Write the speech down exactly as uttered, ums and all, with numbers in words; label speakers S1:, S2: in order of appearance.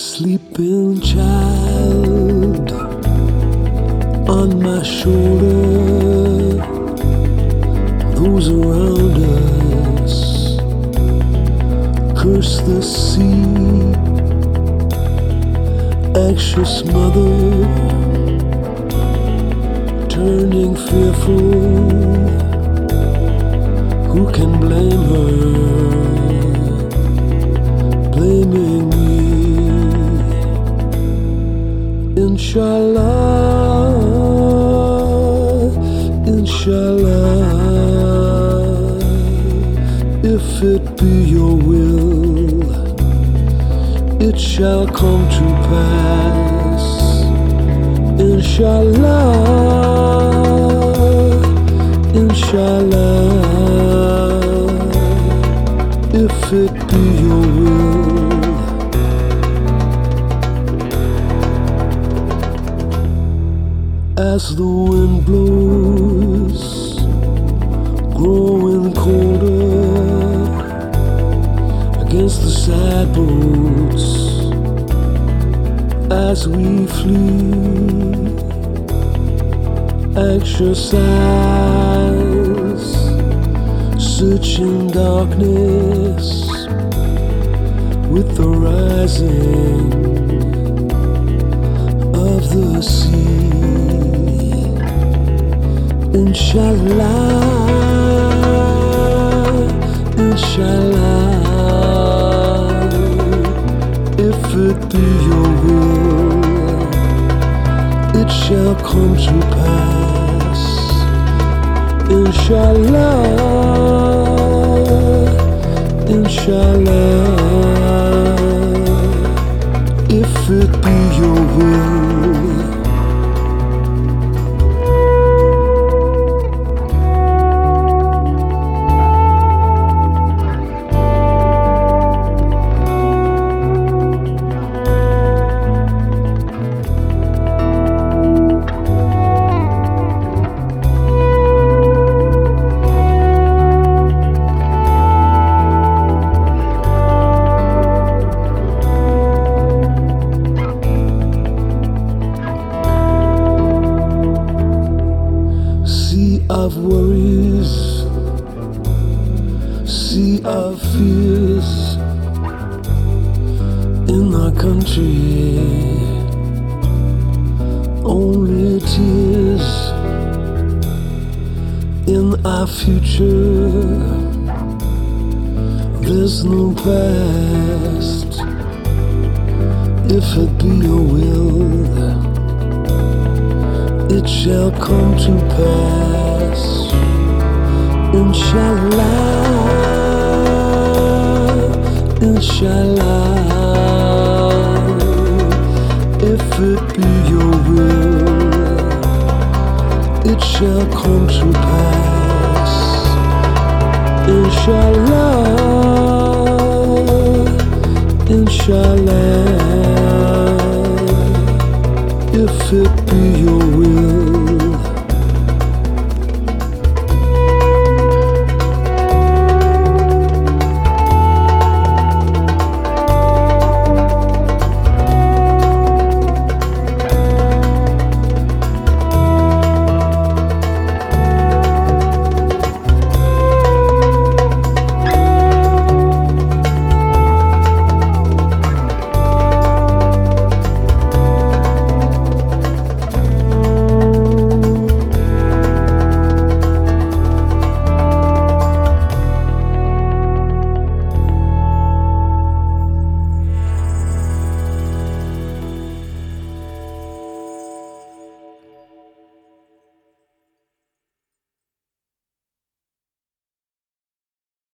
S1: Sleeping child on my shoulder, those around us curse the sea. Anxious mother turning fearful, who can blame her, blaming me? Inshallah, Inshallah, if it be your will, it shall come to pass. Inshallah, Inshallah, if it be your will. As the wind blows, growing colder against the saddles, as we flee, anxious eyes searching darkness with the rising of the sea. Inshallah, Inshallah, if it be your will, it shall come to pass. Inshallah, Inshallah, if it be your will. Sea of worries, sea of fears in our country, only tears in our future. There's no past, if it be your will, it shall come to pass. Inshallah, Inshallah, if it be your will, it shall come to pass. Inshallah, Inshallah, if it be your will.